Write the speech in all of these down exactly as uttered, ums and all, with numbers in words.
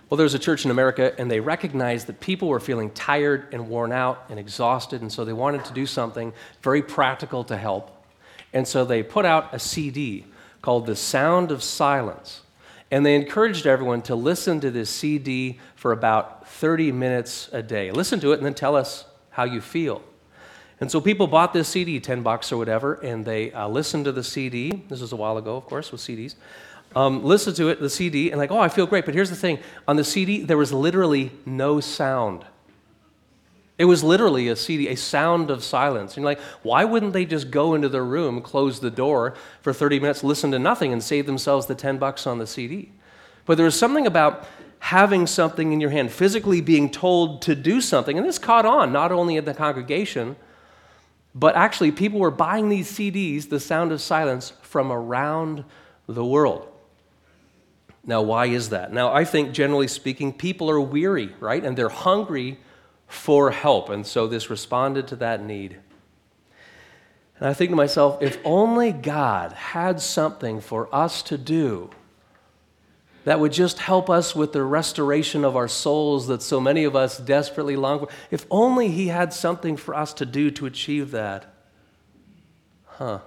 Well, there's a church in America, and they recognized that people were feeling tired and worn out and exhausted, and so they wanted to do something very practical to help. And so they put out a C D called The Sound of Silence, and they encouraged everyone to listen to this C D for about thirty minutes a day. Listen to it and then tell us how you feel. And so people bought this C D, ten bucks or whatever, and they uh, listened to the C D. This was a while ago, of course, with C Ds. Um, listen to it, the C D, and like, oh, I feel great. But here's the thing. On the C D, there was literally no sound. It was literally a C D, a sound of silence. And you're like, why wouldn't they just go into their room, close the door for thirty minutes, listen to nothing, and save themselves the ten bucks on the C D? But there was something about having something in your hand, physically being told to do something. And this caught on, not only in the congregation, but actually people were buying these C Ds, The Sound of Silence, from around the world. Now, why is that? Now, I think, generally speaking, people are weary, right? And they're hungry for help. And so this responded to that need. And I think to myself, if only God had something for us to do that would just help us with the restoration of our souls that so many of us desperately long for. If only He had something for us to do to achieve that. Huh.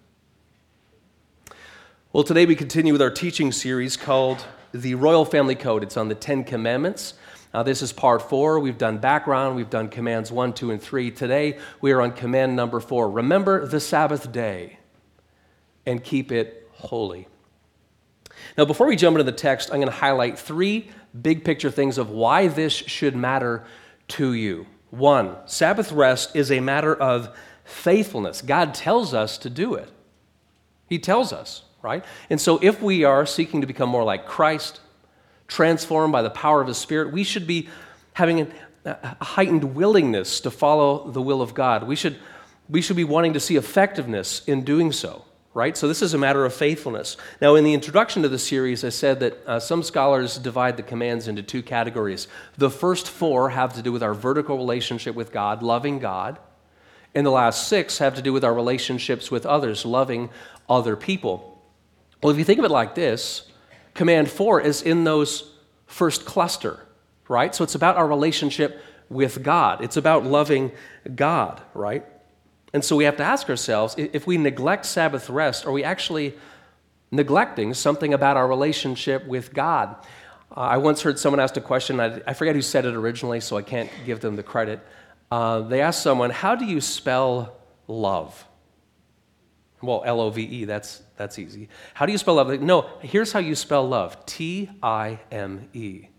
Well, today we continue with our teaching series called The Royal Family Code. It's on the Ten Commandments. Now, this is part four. We've done background. We've done commands one, two, and three. Today, we are on command number four. Remember the Sabbath day and keep it holy. Now, before we jump into the text, I'm going to highlight three big picture things of why this should matter to you. One, Sabbath rest is a matter of faithfulness. God tells us to do it. He tells us. Right? And so if we are seeking to become more like Christ, transformed by the power of His Spirit, we should be having a heightened willingness to follow the will of God. We should, we should be wanting to see effectiveness in doing so. Right? So this is a matter of faithfulness. Now, in the introduction to the series, I said that uh, some scholars divide the commands into two categories. The first four have to do with our vertical relationship with God, loving God. And the last six have to do with our relationships with others, loving other people. Well, if you think of it like this, command four is in those first cluster, right? So it's about our relationship with God. It's about loving God, right? And so we have to ask ourselves, if we neglect Sabbath rest, are we actually neglecting something about our relationship with God? Uh, I once heard someone ask a question, I, I forget who said it originally, so I can't give them the credit. Uh, they asked someone, how do you spell love? Well, L O V E, that's that's easy. How do you spell love? No, here's how you spell love. T I M E.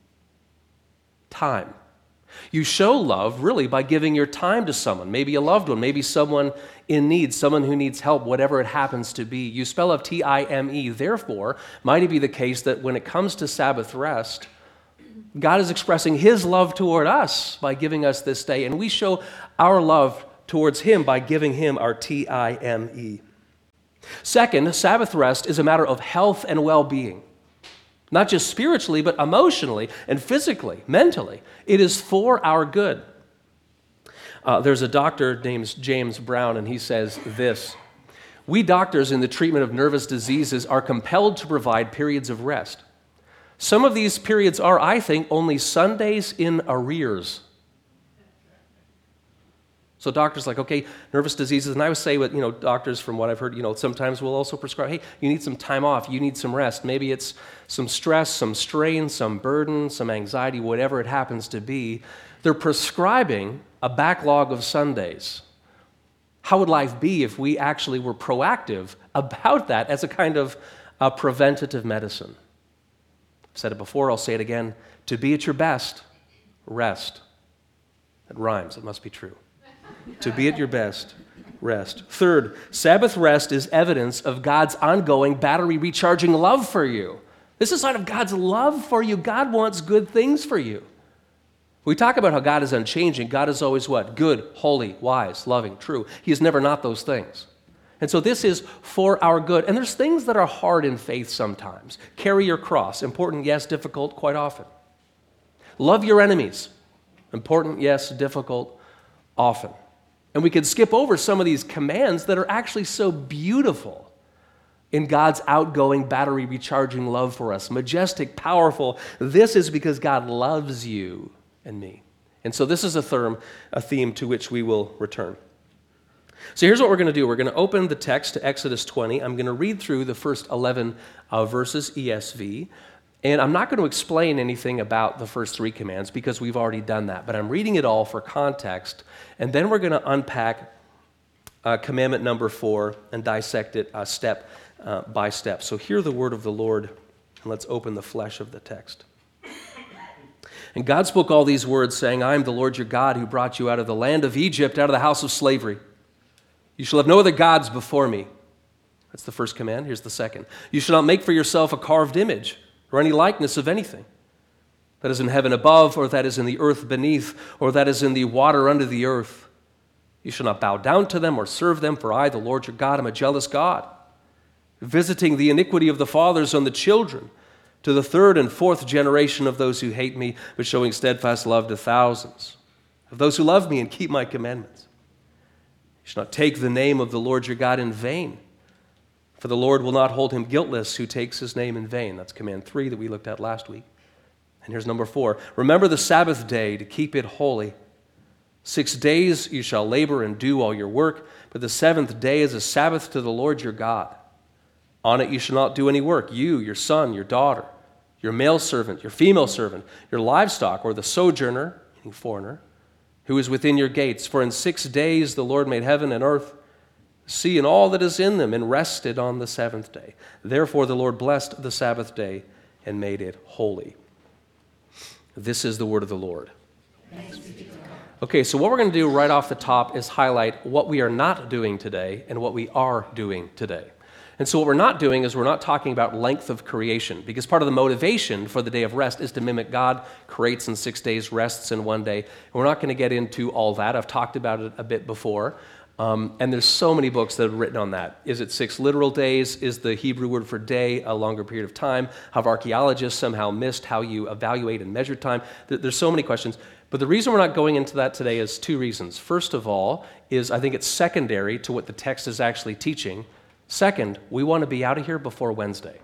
Time. You show love really by giving your time to someone, maybe a loved one, maybe someone in need, someone who needs help, whatever it happens to be. You spell love T I M E. Therefore, might it be the case that when it comes to Sabbath rest, God is expressing His love toward us by giving us this day, and we show our love towards Him by giving Him our T I M E. Second, Sabbath rest is a matter of health and well-being. Not just spiritually, but emotionally and physically, mentally. It is for our good. Uh, there's a doctor named James Brown, and he says this: we doctors in the treatment of nervous diseases are compelled to provide periods of rest. Some of these periods are, I think, only Sundays in arrears. So doctors like, okay, nervous diseases, and I would say, with, you know, doctors from what I've heard, you know, sometimes will also prescribe, hey, you need some time off, you need some rest. Maybe it's some stress, some strain, some burden, some anxiety, whatever it happens to be. They're prescribing a backlog of Sundays. How would life be if we actually were proactive about that as a kind of a preventative medicine? I've said it before, I'll say it again. To be at your best, rest. It rhymes, it must be true. To be at your best, rest. Third, Sabbath rest is evidence of God's ongoing battery recharging love for you. This is a sign of God's love for you. God wants good things for you. We talk about how God is unchanging. God is always what? Good, holy, wise, loving, true. He is never not those things. And so this is for our good. And there's things that are hard in faith sometimes. Carry your cross. Important, yes. Difficult, quite often. Love your enemies. Important, yes. Difficult, often. And we could skip over some of these commands that are actually so beautiful in God's outgoing, battery recharging love for us. Majestic, powerful. This is because God loves you and me. And so this is a theme, a theme to which we will return. So here's what we're going to do. We're going to open the text to Exodus twenty. I'm going to read through the first eleven uh, verses, E S V. And I'm not going to explain anything about the first three commands because we've already done that. But I'm reading it all for context. And then we're going to unpack uh, commandment number four and dissect it uh, step uh, by step. So hear the word of the Lord, and let's open the flesh of the text. And God spoke all these words, saying, I am the Lord your God who brought you out of the land of Egypt, out of the house of slavery. You shall have no other gods before me. That's the first command. Here's the second. You shall not make for yourself a carved image or any likeness of anything that is in heaven above, or that is in the earth beneath, or that is in the water under the earth. You shall not bow down to them or serve them, for I, the Lord your God, am a jealous God, visiting the iniquity of the fathers on the children, to the third and fourth generation of those who hate me, but showing steadfast love to thousands of those who love me and keep my commandments. You shall not take the name of the Lord your God in vain, for the Lord will not hold him guiltless who takes his name in vain. That's command three that we looked at last week. And here's number four. Remember the Sabbath day to keep it holy. Six days you shall labor and do all your work, but the seventh day is a Sabbath to the Lord your God. On it you shall not do any work, you, your son, your daughter, your male servant, your female servant, your livestock, or the sojourner, meaning foreigner, who is within your gates. For in six days the Lord made heaven and earth, the sea and all that is in them, and rested on the seventh day. Therefore the Lord blessed the Sabbath day and made it holy. This is the word of the Lord. Okay, so what we're going to do right off the top is highlight what we are not doing today and what we are doing today. And so what we're not doing is we're not talking about length of creation, because part of the motivation for the day of rest is to mimic God creates in six days, rests in one day. And we're not going to get into all that. I've talked about it a bit before. Um, and there's so many books that have written on that. Is it six literal days? Is the Hebrew word for day a longer period of time? Have archaeologists somehow missed how you evaluate and measure time? There's so many questions. But the reason we're not going into that today is two reasons. First of all is I think it's secondary to what the text is actually teaching. Second, we want to be out of here before Wednesday.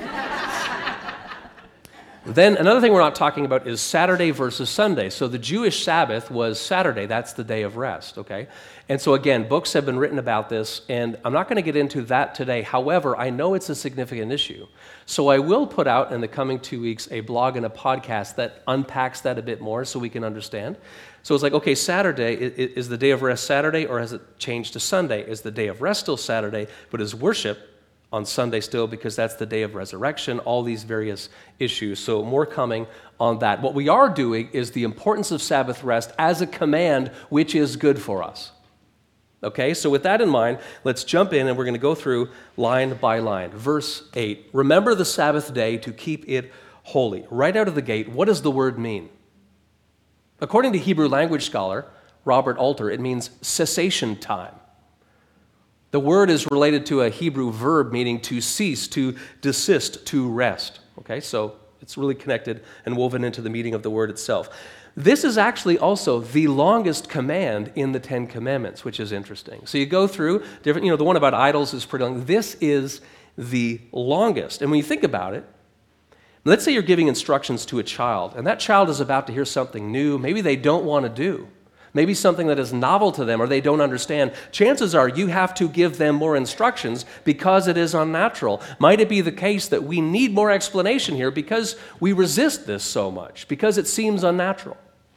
Then another thing we're not talking about is Saturday versus Sunday. So the Jewish Sabbath was Saturday. That's the day of rest, okay? And so again, books have been written about this, and I'm not going to get into that today. However, I know it's a significant issue. So I will put out in the coming two weeks a blog and a podcast that unpacks that a bit more so we can understand. So it's like, okay, Saturday, is the day of rest Saturday, or has it changed to Sunday? Is the day of rest still Saturday, but is worship on Sunday still, because that's the day of resurrection, all these various issues. So more coming on that. What we are doing is the importance of Sabbath rest as a command, which is good for us. Okay, so with that in mind, let's jump in and we're going to go through line by line. Verse eight, remember the Sabbath day to keep it holy. Right out of the gate, what does the word mean? According to Hebrew language scholar Robert Alter, it means cessation time. The word is related to a Hebrew verb meaning to cease, to desist, to rest. Okay, so it's really connected and woven into the meaning of the word itself. This is actually also the longest command in the Ten Commandments, which is interesting. So you go through different, you know, the one about idols is pretty long. This is the longest. And when you think about it, let's say you're giving instructions to a child, and that child is about to hear something new, maybe they don't want to do. Maybe something that is novel to them or they don't understand. Chances are you have to give them more instructions because it is unnatural. Might it be the case that we need more explanation here because we resist this so much, because it seems unnatural?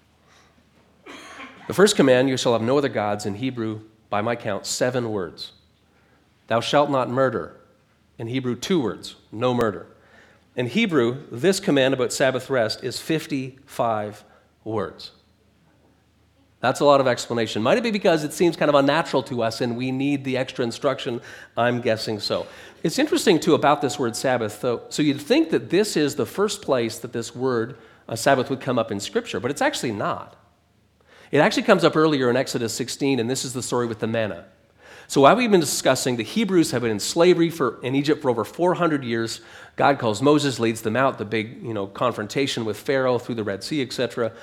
The first command, you shall have no other gods, in Hebrew, by my count, seven words. Thou shalt not murder. In Hebrew, two words, no murder. In Hebrew, this command about Sabbath rest is fifty-five words. That's a lot of explanation. Might it be because it seems kind of unnatural to us and we need the extra instruction? I'm guessing so. It's interesting, too, about this word Sabbath, though. So you'd think that this is the first place that this word, uh, Sabbath, would come up in Scripture, but it's actually not. It actually comes up earlier in Exodus sixteen, and this is the story with the manna. So while we've been discussing, the Hebrews have been in slavery for, in Egypt for over four hundred years. God calls Moses, leads them out, the big, you know, confrontation with Pharaoh through the Red Sea, et cetera.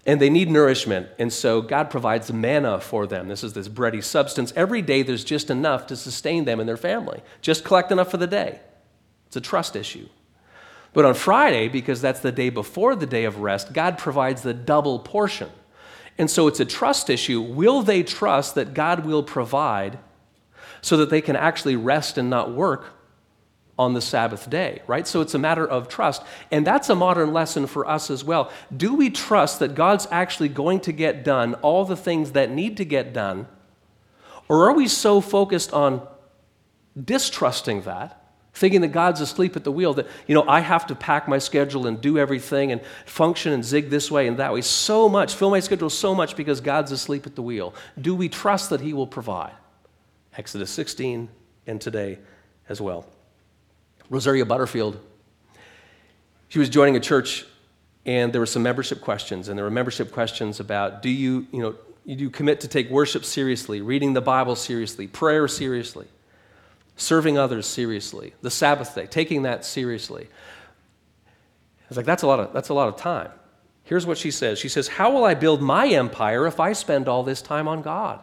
And they need nourishment, and so God provides manna for them. This is this bready substance. Every day there's just enough to sustain them and their family. Just collect enough for the day. It's a trust issue. But on Friday, because that's the day before the day of rest, God provides the double portion. And so it's a trust issue. Will they trust that God will provide so that they can actually rest and not work on the Sabbath day, right? So it's a matter of trust. And that's a modern lesson for us as well. Do we trust that God's actually going to get done all the things that need to get done? Or are we so focused on distrusting that, thinking that God's asleep at the wheel, that, you know, I have to pack my schedule and do everything and function and zig this way and that way so much, fill my schedule so much because God's asleep at the wheel? Do we trust that he will provide? Exodus sixteen and today as well. Rosaria Butterfield, she was joining a church, and there were some membership questions, and there were membership questions about, do you, you know, do you commit to take worship seriously, reading the Bible seriously, prayer seriously, serving others seriously, the Sabbath day, taking that seriously? I was like, that's a lot of, that's a lot of time. Here's what she says. She says, how will I build my empire if I spend all this time on God?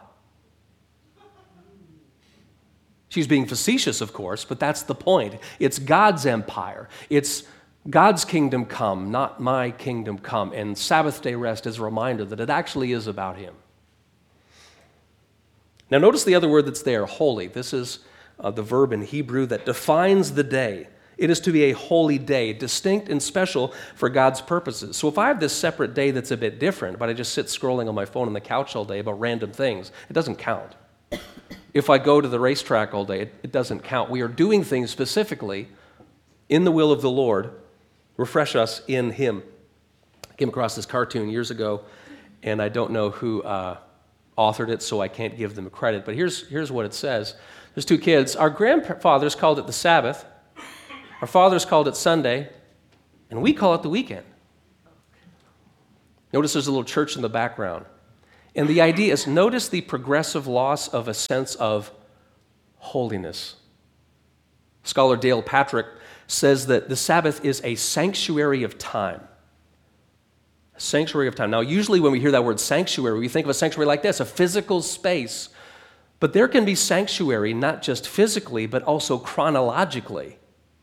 She's being facetious, of course, but that's the point. It's God's empire. It's God's kingdom come, not my kingdom come. And Sabbath day rest is a reminder that it actually is about him. Now notice the other word that's there, holy. This is uh, the verb in Hebrew that defines the day. It is to be a holy day, distinct and special for God's purposes. So if I have this separate day that's a bit different, but I just sit scrolling on my phone on the couch all day about random things, it doesn't count. If I go to the racetrack all day, it, it doesn't count. We are doing things specifically in the will of the Lord. Refresh us in him. I came across this cartoon years ago, and I don't know who uh, authored it, so I can't give them credit. But here's, here's what it says. There's two kids. Our grandfathers called it the Sabbath. Our fathers called it Sunday, and we call it the weekend. Notice there's a little church in the background. And the idea is, notice the progressive loss of a sense of holiness. Scholar Dale Patrick says that the Sabbath is a sanctuary of time. A sanctuary of time. Now, usually when we hear that word sanctuary, we think of a sanctuary like this, a physical space. But there can be sanctuary not just physically, but also chronologically.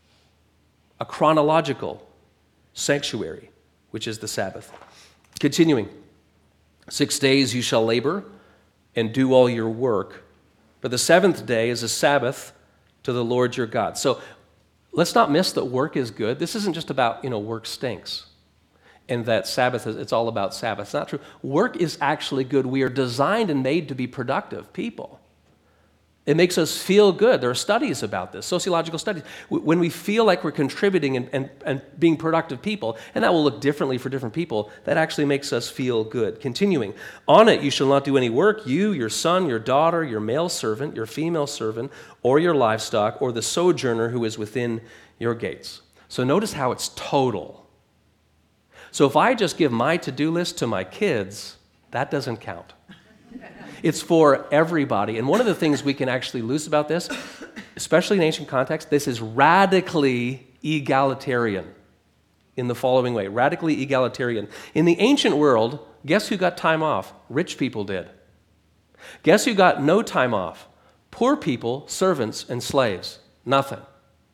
A chronological sanctuary, which is the Sabbath. Continuing. Six days you shall labor and do all your work, but the seventh day is a Sabbath to the Lord your God. So let's not miss that work is good. This isn't just about, you know, work stinks and that Sabbath is, it's all about Sabbath. It's not true. Work is actually good. We are designed and made to be productive people. It makes us feel good. There are studies about this, sociological studies. When we feel like we're contributing and, and, and being productive people, and that will look differently for different people, that actually makes us feel good. Continuing, on it you shall not do any work, you, your son, your daughter, your male servant, your female servant, or your livestock, or the sojourner who is within your gates. So notice how it's total. So if I just give my to-do list to my kids, that doesn't count. It's for everybody. And one of the things we can actually lose about this, especially in ancient context, this is radically egalitarian in the following way. Radically egalitarian. In the ancient world, guess who got time off? Rich people did. Guess who got no time off? Poor people, servants, and slaves. Nothing.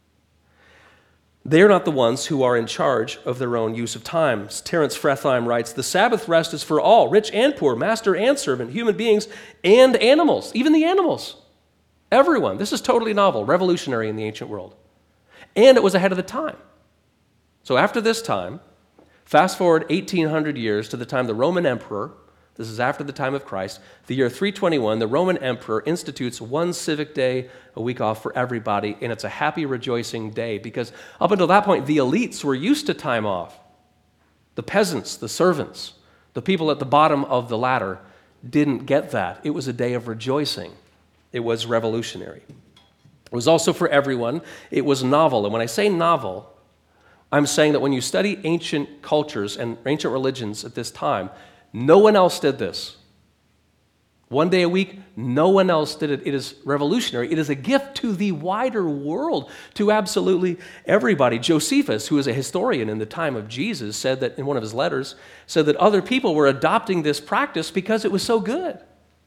They're not the ones who are in charge of their own use of time. Terence Fretheim writes, the Sabbath rest is for all, rich and poor, master and servant, human beings and animals, even the animals. Everyone. This is totally novel, revolutionary in the ancient world. And it was ahead of the time. So after this time, fast forward eighteen hundred years to the time the Roman emperor, this is after the time of Christ, the year three twenty-one, the Roman emperor institutes one civic day, a week off for everybody, and it's a happy, rejoicing day because up until that point, the elites were used to time off. The peasants, the servants, the people at the bottom of the ladder didn't get that. It was a day of rejoicing. It was revolutionary. It was also for everyone. It was novel. And when I say novel, I'm saying that when you study ancient cultures and ancient religions at this time, no one else did this. One day a week, no one else did it. It is revolutionary. It is a gift to the wider world, to absolutely everybody. Josephus, who is a historian in the time of Jesus, said that in one of his letters, said that other people were adopting this practice because it was so good.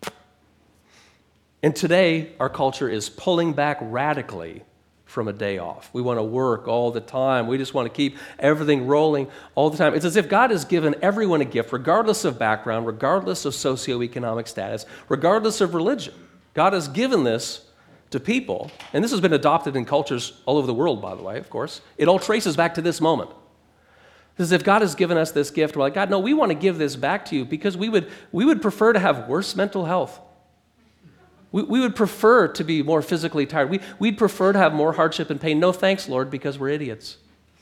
And today, our culture is pulling back radically from a day off. We want to work all the time. We just want to keep everything rolling all the time. It's as if God has given everyone a gift, regardless of background, regardless of socioeconomic status, regardless of religion. God has given this to people, and this has been adopted in cultures all over the world, by the way, of course. It all traces back to this moment. It's as if God has given us this gift. We're like, God, no, we want to give this back to you because we would, we would prefer to have worse mental health. We, we would prefer to be more physically tired. We, we'd prefer to have more hardship and pain. No thanks, Lord, because we're idiots.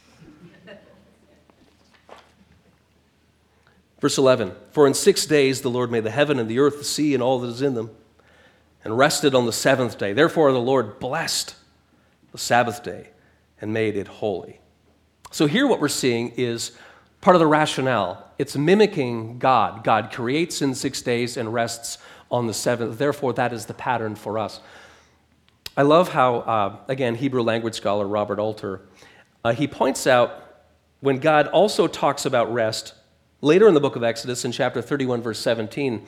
Verse eleven, for in six days the Lord made the heaven and the earth, the sea, and all that is in them, and rested on the seventh day. Therefore the Lord blessed the Sabbath day and made it holy. So here what we're seeing is part of the rationale. It's mimicking God. God creates in six days and rests on the seventh. Therefore, that is the pattern for us. I love how, uh, again, Hebrew language scholar Robert Alter, uh, he points out when God also talks about rest, later in the book of Exodus, in chapter thirty-one, verse seventeen,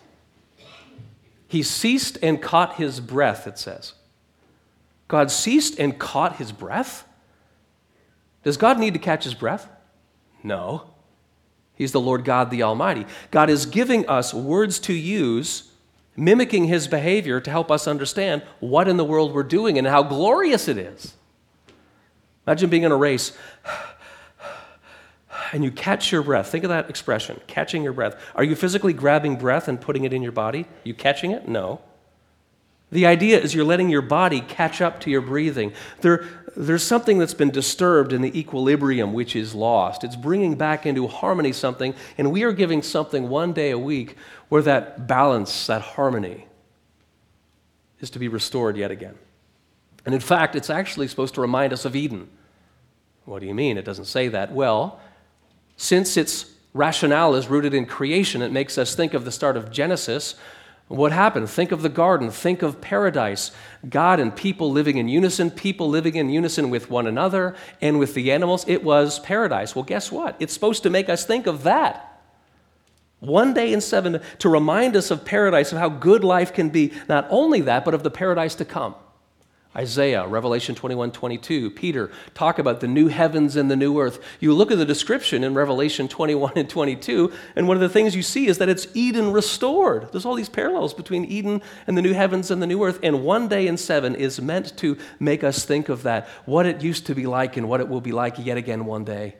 he ceased and caught his breath, it says. God ceased and caught his breath? Does God need to catch his breath? No. He's the Lord God, the Almighty. God is giving us words to use, mimicking his behavior to help us understand what in the world we're doing and how glorious it is. Imagine being in a race and you catch your breath. Think of that expression, catching your breath. Are you physically grabbing breath and putting it in your body? You catching it? No. The idea is you're letting your body catch up to your breathing. There, there's something that's been disturbed in the equilibrium which is lost. It's bringing back into harmony something, and we are giving something one day a week where that balance, that harmony, is to be restored yet again. And in fact, it's actually supposed to remind us of Eden. What do you mean? It doesn't say that. Well, since its rationale is rooted in creation, it makes us think of the start of Genesis. What happened? Think of the garden. Think of paradise. God and people living in unison, people living in unison with one another and with the animals. It was paradise. Well, guess what? It's supposed to make us think of that. One day in seven, to remind us of paradise, of how good life can be. Not only that, but of the paradise to come. Isaiah, Revelation twenty-one, twenty-two, Peter, talk about the new heavens and the new earth. You look at the description in Revelation twenty-one and twenty-two, and one of the things you see is that it's Eden restored. There's all these parallels between Eden and the new heavens and the new earth, and one day in seven is meant to make us think of that, what it used to be like and what it will be like yet again one day.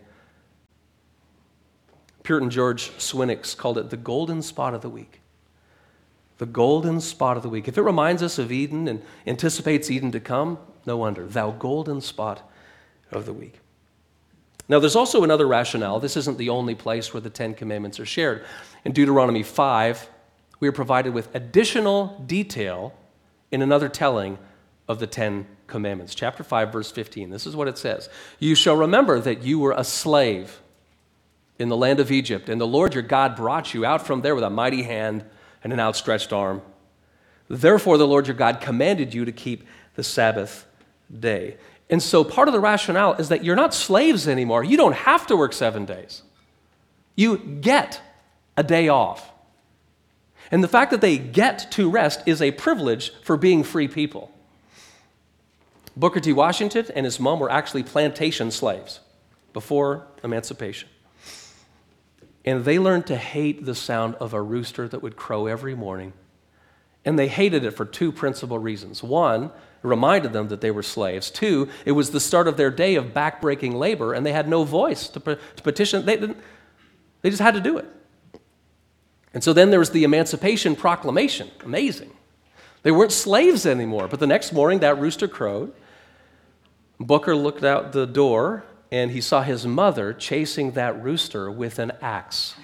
Puritan George Swinnock called it the golden spot of the week. The golden spot of the week. If it reminds us of Eden and anticipates Eden to come, no wonder. Thou golden spot of the week. Now, there's also another rationale. This isn't the only place where the Ten Commandments are shared. In Deuteronomy five, we are provided with additional detail in another telling of the Ten Commandments. Chapter five, verse fifteen. This is what it says. You shall remember that you were a slave in the land of Egypt, and the Lord your God brought you out from there with a mighty hand and an outstretched arm. Therefore, the Lord your God commanded you to keep the Sabbath day. And so part of the rationale is that you're not slaves anymore. You don't have to work seven days. You get a day off. And the fact that they get to rest is a privilege for being free people. Booker T. Washington and his mom were actually plantation slaves before emancipation. And they learned to hate the sound of a rooster that would crow every morning. And they hated it for two principal reasons. One, it reminded them that they were slaves. Two, it was the start of their day of backbreaking labor, and they had no voice to, to petition. They, didn't, they just had to do it. And so then there was the Emancipation Proclamation. Amazing. They weren't slaves anymore. But the next morning, that rooster crowed. Booker looked out the door, and he saw his mother chasing that rooster with an axe.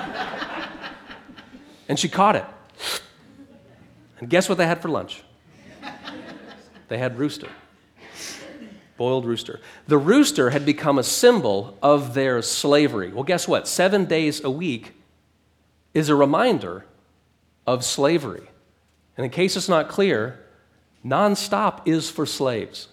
And she caught it. And guess what they had for lunch? They had rooster. Boiled rooster. The rooster had become a symbol of their slavery. Well, guess what? Seven days a week is a reminder of slavery. And in case it's not clear, nonstop is for slaves.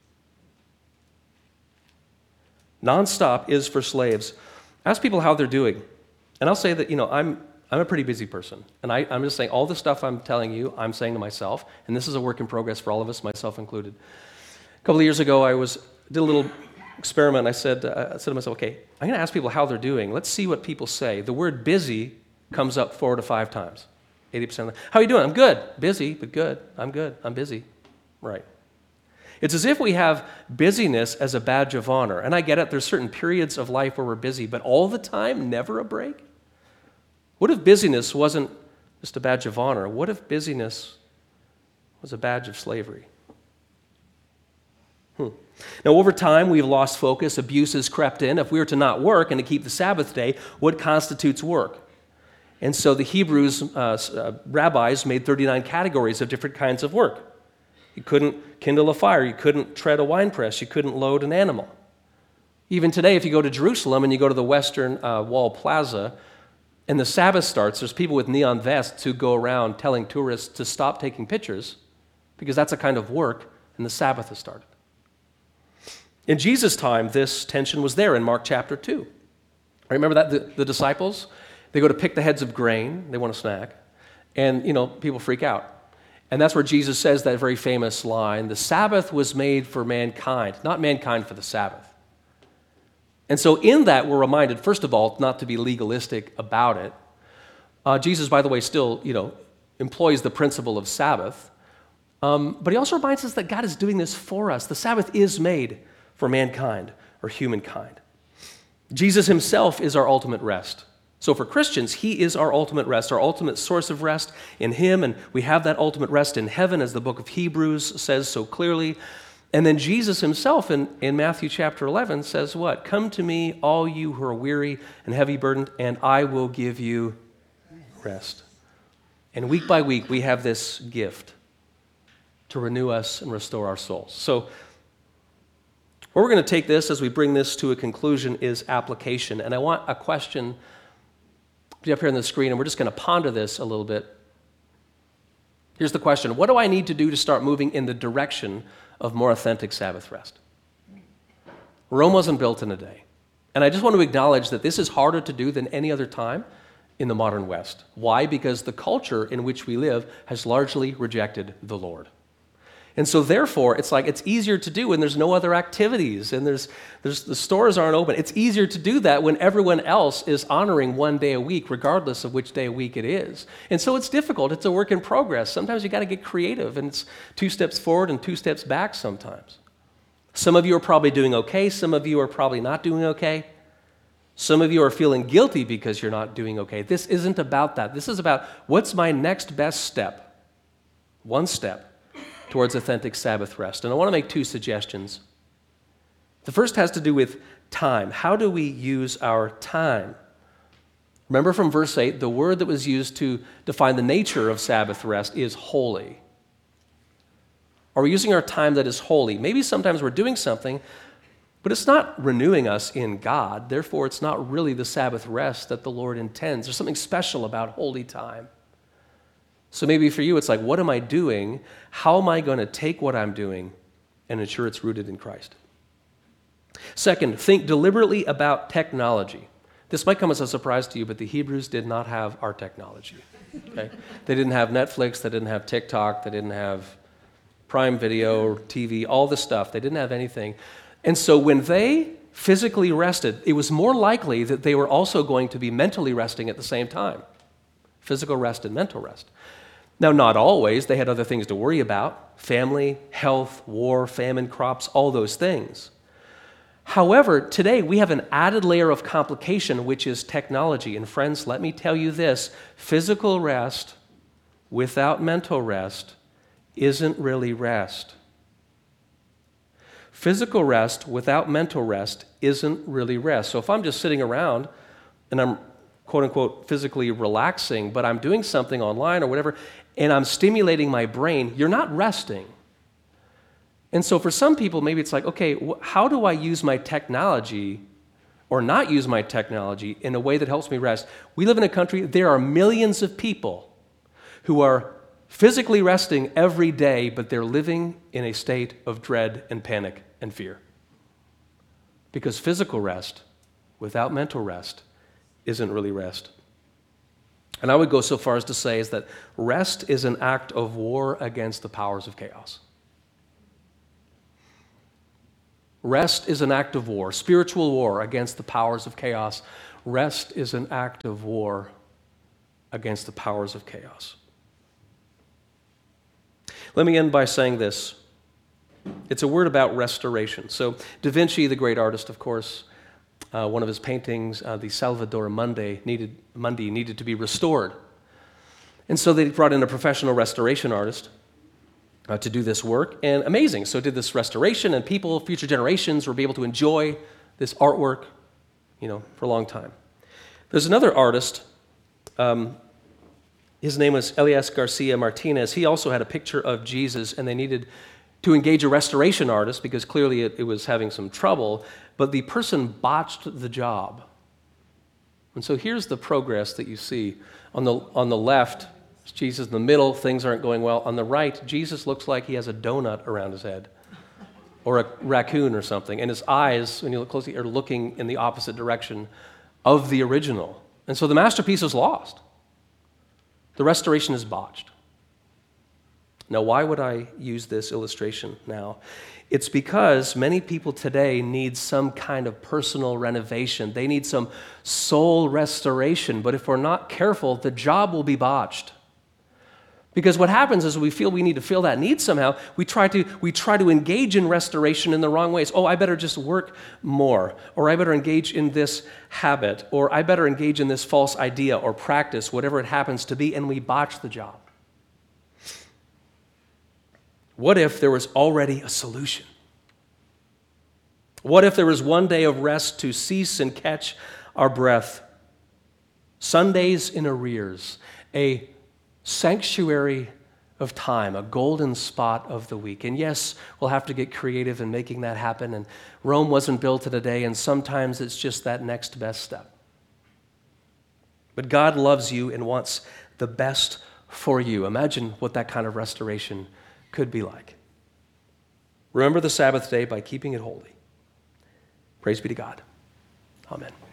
Nonstop is for slaves. Ask people how they're doing. And I'll say that, you know, I'm I'm a pretty busy person. And I, I'm just saying all the stuff I'm telling you, I'm saying to myself, and this is a work in progress for all of us, myself included. A couple of years ago, I was did a little experiment. I said, uh, I said to myself, okay, I'm going to ask people how they're doing. Let's see what people say. The word busy comes up four to five times, eighty percent of the How are you doing? I'm good. Busy, but good. I'm good. I'm busy. Right. It's as if we have busyness as a badge of honor. And I get it. There's certain periods of life where we're busy, but all the time, never a break? What if busyness wasn't just a badge of honor? What if busyness was a badge of slavery? Hmm. Now, over time, we've lost focus. Abuse has crept in. If we were to not work and to keep the Sabbath day, what constitutes work? And so the Hebrews, uh, uh, rabbis, made thirty-nine categories of different kinds of work. You couldn't kindle a fire. You couldn't tread a winepress. You couldn't load an animal. Even today, if you go to Jerusalem and you go to the Western uh, Wall Plaza, and the Sabbath starts, there's people with neon vests who go around telling tourists to stop taking pictures because that's a kind of work, and the Sabbath has started. In Jesus' time, this tension was there in Mark chapter two. Remember that? The, the disciples, they go to pick the heads of grain. They want a snack. And, you know, people freak out. And that's where Jesus says that very famous line, the Sabbath was made for mankind, not mankind for the Sabbath. And so in that, we're reminded, first of all, not to be legalistic about it. Uh, Jesus, by the way, still, you know, employs the principle of Sabbath. Um, but he also reminds us that God is doing this for us. The Sabbath is made for mankind or humankind. Jesus himself is our ultimate rest. So for Christians, he is our ultimate rest, our ultimate source of rest in him, and we have that ultimate rest in heaven, as the book of Hebrews says so clearly. And then Jesus himself in, in Matthew chapter eleven says what? Come to me, all you who are weary and heavy burdened, and I will give you rest. And week by week, we have this gift to renew us and restore our souls. So where we're going to take this as we bring this to a conclusion is application. And I want a question to be up here on the screen, and we're just going to ponder this a little bit. Here's the question. What do I need to do to start moving in the direction of more authentic Sabbath rest? Rome wasn't built in a day. And I just want to acknowledge that this is harder to do than any other time in the modern West. Why? Because the culture in which we live has largely rejected the Lord. And so therefore, it's like it's easier to do when there's no other activities and there's, there's the stores aren't open. It's easier to do that when everyone else is honoring one day a week, regardless of which day a week it is. And so it's difficult. It's a work in progress. Sometimes you got to get creative, and it's two steps forward and two steps back sometimes. Some of you are probably doing okay. Some of you are probably not doing okay. Some of you are feeling guilty because you're not doing okay. This isn't about that. This is about what's my next best step, one step towards authentic Sabbath rest. And I want to make two suggestions. The first has to do with time. How do we use our time? Remember from verse eight, the word that was used to define the nature of Sabbath rest is holy. Are we using our time that is holy? Maybe sometimes we're doing something, but it's not renewing us in God. Therefore, it's not really the Sabbath rest that the Lord intends. There's something special about holy time. So maybe for you, it's like, what am I doing? How am I going to take what I'm doing and ensure it's rooted in Christ? Second, think deliberately about technology. This might come as a surprise to you, but the Hebrews did not have our technology. Okay? They didn't have Netflix. They didn't have TikTok. They didn't have Prime Video, T V, all this stuff. They didn't have anything. And so when they physically rested, it was more likely that they were also going to be mentally resting at the same time. Physical rest and mental rest. Now, not always. They had other things to worry about: family, health, war, famine, crops, all those things. However, today we have an added layer of complication, which is technology. And friends, let me tell you this: physical rest without mental rest isn't really rest. Physical rest without mental rest isn't really rest. So if I'm just sitting around and I'm quote-unquote physically relaxing, but I'm doing something online or whatever, and I'm stimulating my brain, you're not resting. And so for some people, maybe it's like, okay, wh- how do I use my technology or not use my technology in a way that helps me rest? We live in a country, there are millions of people who are physically resting every day, but they're living in a state of dread and panic and fear. Because physical rest without mental rest isn't really rest. And I would go so far as to say is that rest is an act of war against the powers of chaos. Rest is an act of war, spiritual war against the powers of chaos. Rest is an act of war against the powers of chaos. Let me end by saying this. It's a word about restoration. So Da Vinci, the great artist, of course, uh, one of his paintings, uh, the Salvator Mundi, needed, Mundi, needed to be restored. And so they brought in a professional restoration artist uh, to do this work, and amazing. So did this restoration, and people, future generations, will be able to enjoy this artwork, you know, for a long time. There's another artist. Um, his name was Elias Garcia Martinez. He also had a picture of Jesus, and they needed to engage a restoration artist because clearly it, it was having some trouble, but the person botched the job. And so here's the progress that you see. On the, on the left, Jesus in the middle, things aren't going well. On the right, Jesus looks like he has a donut around his head or a raccoon or something, and his eyes, when you look closely, are looking in the opposite direction of the original. And so the masterpiece is lost. The restoration is botched. Now, why would I use this illustration now? It's because many people today need some kind of personal renovation. They need some soul restoration. But if we're not careful, the job will be botched. Because what happens is we feel we need to fill that need somehow. We try to, we try to engage in restoration in the wrong ways. Oh, I better just work more. Or I better engage in this habit. Or I better engage in this false idea or practice, whatever it happens to be, and we botch the job. What if there was already a solution? What if there was one day of rest to cease and catch our breath? Sundays in arrears, a sanctuary of time, a golden spot of the week. And yes, we'll have to get creative in making that happen. And Rome wasn't built in a day, and sometimes it's just that next best step. But God loves you and wants the best for you. Imagine what that kind of restoration could be like. Remember the Sabbath day by keeping it holy. Praise be to God. Amen.